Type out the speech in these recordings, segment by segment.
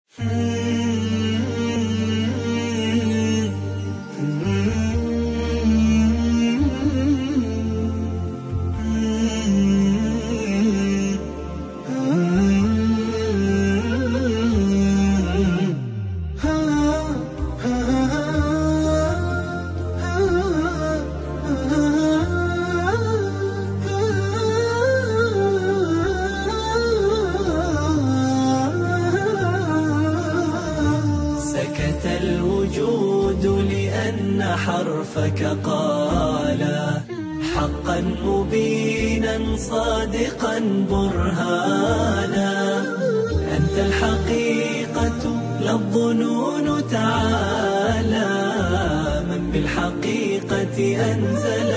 سكت الوجود لأن حرفك قال حقا مبينا صادقا برهانا. أنت الحقيقة لا الظنون تعالى من بالحقيقة أنزل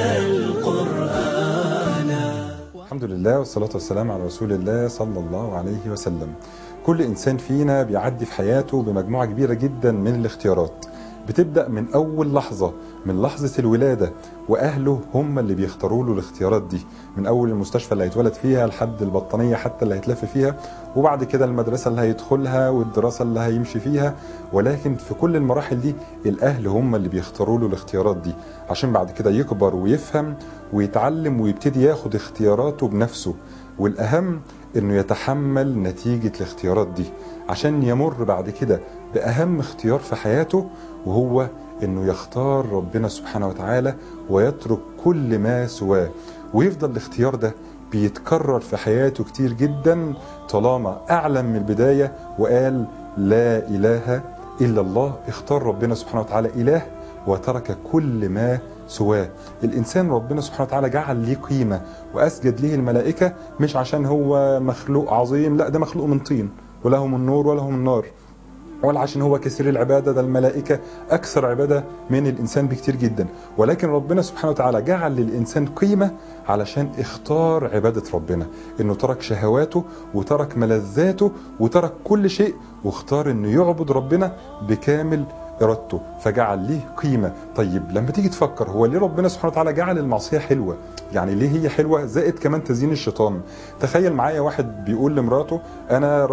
القرآن. الحمد لله والصلاة والسلام على رسول الله صلى الله عليه وسلم. كل إنسان فينا بيعدي في حياته بمجموعة كبيرة جدا من الاختيارات، بتبدأ من أول لحظة، من لحظة الولادة، وأهله هم اللي بيختاروا له الاختيارات دي، من أول المستشفى اللي هيتولد فيها لحد البطانية حتى اللي هيتلف فيها، وبعد كده المدرسة اللي هيدخلها والدراسة اللي هيمشي فيها. ولكن في كل المراحل دي الأهل هم اللي بيختاروا له الاختيارات دي، عشان بعد كده يكبر ويفهم ويتعلم ويبتدي ياخد اختياراته بنفسه، والأهم انه يتحمل نتيجة الاختيارات دي عشان يمر بعد كده بأهم اختيار في حياته، وهو انه يختار ربنا سبحانه وتعالى ويترك كل ما سواه، ويفضل الاختيار ده بيتكرر في حياته كتير جدا طالما اعلم من البداية وقال لا اله الا الله، اختار ربنا سبحانه وتعالى اله وترك كل ما سواه. الإنسان ربنا سبحانه وتعالى جعل ليه قيمة وأسجد ليه الملائكة، مش عشان هو مخلوق عظيم، لا، ده مخلوق من طين ولهم النور ولهم النار، ولا عشان هو كثير العبادة، ده الملائكة أكثر عبادة من الإنسان بكتير جدا. ولكن ربنا سبحانه وتعالى جعل للإنسان قيمة علشان اختار عبادة ربنا، إنه ترك شهواته وترك ملذاته وترك كل شيء واختار إنه يعبد ربنا بكامل إرادته، فجعل ليه قيمة. طيب لما تيجي تفكر هو ليه ربنا سبحانه وتعالى جعل المعصية حلوة؟ يعني ليه هي حلوة؟ زائد كمان تزيين الشيطان. تخيل معايا واحد بيقول لمراته أنا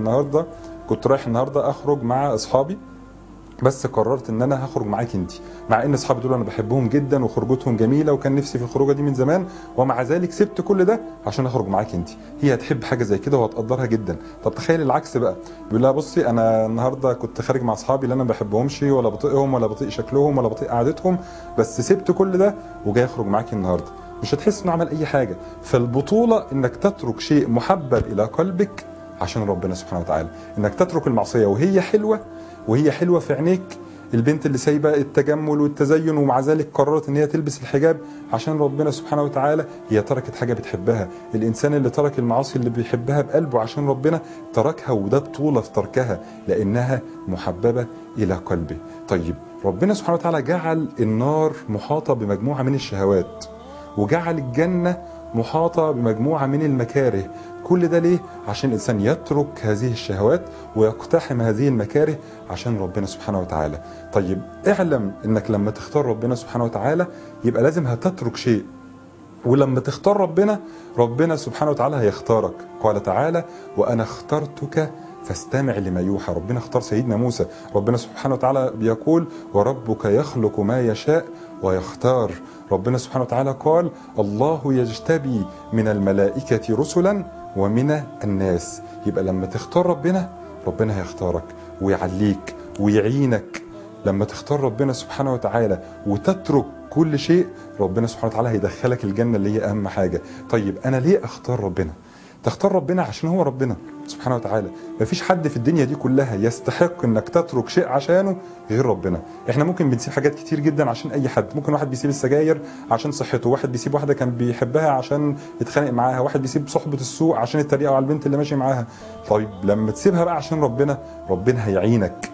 كنت رايح النهاردة أخرج مع أصحابي، بس قررت ان انا هخرج معاك انت، مع ان اصحابي دول انا بحبهم جدا وخروجتهم جميله وكان نفسي في الخروجه دي من زمان، ومع ذلك سبت كل ده عشان اخرج معاك انت. هي هتحب حاجه زي كده وهتقدرها جدا. طب تخيل العكس بقى، بيقول لها بصي انا النهارده كنت خارج مع اصحابي اللي انا ما بحبهمش ولا بطيقهم ولا بطيق شكلهم ولا بطيق قعدتهم، بس سبت كل ده وجاي اخرج معاك النهارده. مش هتحس انه عمل اي حاجه. فالبطوله انك تترك شيء محبب الى قلبك عشان ربنا سبحانه وتعالى، انك تترك المعصيه وهي حلوه في عينيك. البنت اللي سايبه التجمل والتزين ومع ذلك قررت ان هي تلبس الحجاب عشان ربنا سبحانه وتعالى، هي تركت حاجه بتحبها. الانسان اللي ترك المعاصي اللي بيحبها بقلبه عشان ربنا تركها، وده بطوله في تركها لانها محببه الى قلبه. طيب ربنا سبحانه وتعالى جعل النار محاطه بمجموعه من الشهوات، وجعل الجنه محاطه بمجموعه من المكاره. كل ده ليه؟ عشان الإنسان يترك هذه الشهوات ويقتحم هذه المكاره عشان ربنا سبحانه وتعالى. طيب اعلم انك لما تختار ربنا سبحانه وتعالى يبقى لازم هتترك شيء، ولما تختار ربنا سبحانه وتعالى هيختارك. قال تعالى وأنا اخترتك فاستمع لما يوحى. ربنا اختار سيدنا موسى، ربنا سبحانه وتعالى بيقول وربك يخلق ما يشاء ويختار. ربنا سبحانه وتعالى قال الله يجتبي من الملائكة رسلا ومن الناس. يبقى لما تختار ربنا هيختارك ويعليك ويعينك. لما تختار ربنا سبحانه وتعالى وتترك كل شيء، ربنا سبحانه وتعالى هيدخلك الجنة اللي هي أهم حاجة. طيب أنا ليه أختار ربنا؟ تختار ربنا عشان هو ربنا سبحانه وتعالى. مفيش حد في الدنيا دي كلها يستحق انك تترك شيء عشانه غير ربنا. احنا ممكن بنسيب حاجات كتير جدا عشان اي حد، ممكن واحد بيسيب السجاير عشان صحته، واحد بيسيب واحدة كان بيحبها عشان يتخانق معاها، واحد بيسيب صحبة السوء عشان يتريقوا على البنت اللي ماشي معاها. طيب لما تسيبها بقى عشان ربنا هيعينك.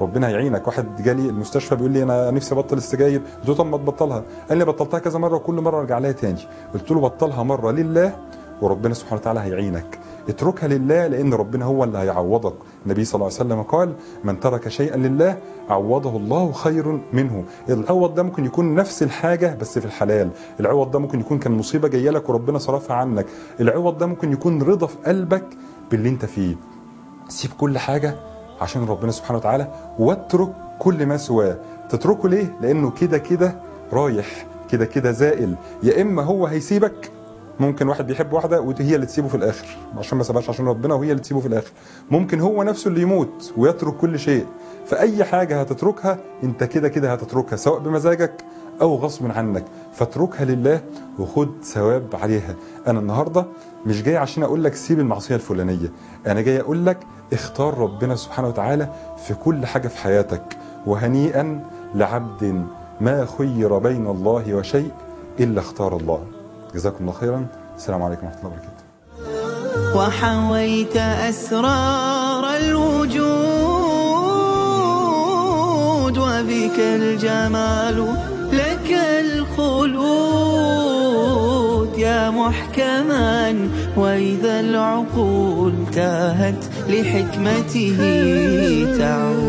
واحد جالي المستشفى بيقول لي انا نفسي ابطل السجاير، قلت له طب ما تبطلها. قال لي بطلتها كذا مره وكل مره ارجع لها تاني. قلت له بطلها مره لله وربنا سبحانه وتعالى هيعينك. اتركها لله لان ربنا هو اللي هيعوضك. النبي صلى الله عليه وسلم قال من ترك شيئا لله عوضه الله خير منه. العوض ده ممكن يكون نفس الحاجه بس في الحلال، العوض ده ممكن يكون كان مصيبه جايه لك وربنا صرفها عنك، العوض ده ممكن يكون رضا في قلبك باللي انت فيه. سيب كل حاجه عشان ربنا سبحانه وتعالى، واترك كل ما سواه. تتركه ليه؟ لانه كده كده رايح، كده كده زائل. يا اما هو هيسيبك، ممكن واحد بيحب واحده وهي اللي تسيبه في الاخر عشان ما سابهاش عشان ربنا، وهي اللي تسيبه في الاخر. ممكن هو نفسه اللي يموت ويترك كل شيء. فاي حاجه هتتركها انت كده كده هتتركها، سواء بمزاجك او غصب عنك، فاتركها لله وخد ثواب عليها. انا النهارده مش جاي عشان اقول لك سيب المعصيه الفلانيه، انا جاي اقول لك اختار ربنا سبحانه وتعالى في كل حاجه في حياتك. وهنيئا لعبد ما خير بين الله وشيء الا اختار الله. جزاكم الله خيرا. السلام عليكم ورحمه الله وبركاته. وحويت أسرار الوجود وبك الجمال لك الخلود يا محكما، وإذا العقول تاهت لحكمته تعود.